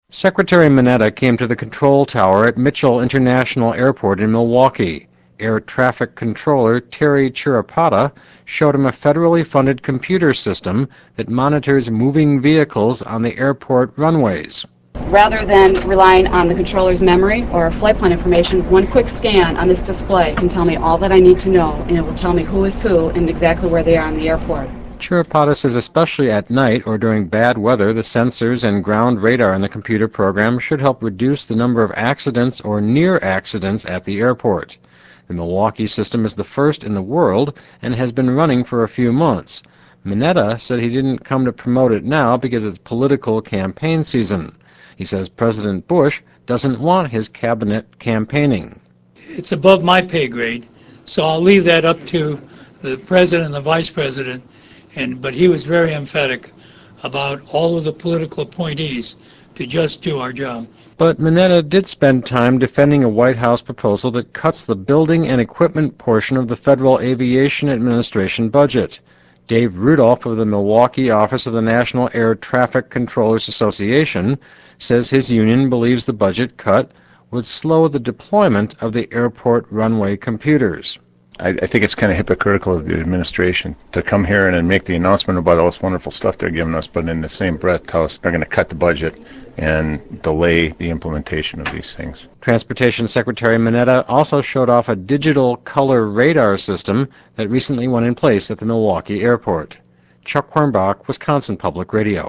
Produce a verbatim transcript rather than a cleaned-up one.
Secretary Mineta came to the control tower at Mitchell International Airport in Milwaukee. Air traffic controller Terry Chirapata showed him a federally funded computer system that monitors moving vehicles on the airport runways. Rather than relying on the controller's memory or flight plan information, one quick scan on this display can tell me all that I need to know, and it will tell me who is who and exactly where they are on the airport. Chirapata says especially at night or during bad weather, the sensors and ground radar in the computer program should help reduce the number of accidents or near accidents at the airport. The Milwaukee system is the first in the world and has been running for a few months. Mineta said he didn't come to promote it now because it's political campaign season. He says President Bush doesn't want his cabinet campaigning. It's above my pay grade, so I'll leave that up to the president and the vice president. And, but he was very emphatic about all of the political appointees to just do our job. But Mineta did spend time defending a White House proposal that cuts the building and equipment portion of the Federal Aviation Administration budget. Dave Rudolph of the Milwaukee office of the National Air Traffic Controllers Association says his union believes the budget cut would slow the deployment of the airport runway computers. I, I think it's kind of hypocritical of the administration to come here and, and make the announcement about all this wonderful stuff they're giving us, but in the same breath tell us they're going to cut the budget and delay the implementation of these things. Transportation Secretary Mineta also showed off a digital color radar system that recently went in place at the Milwaukee airport. Chuck Quirmbach, Wisconsin Public Radio.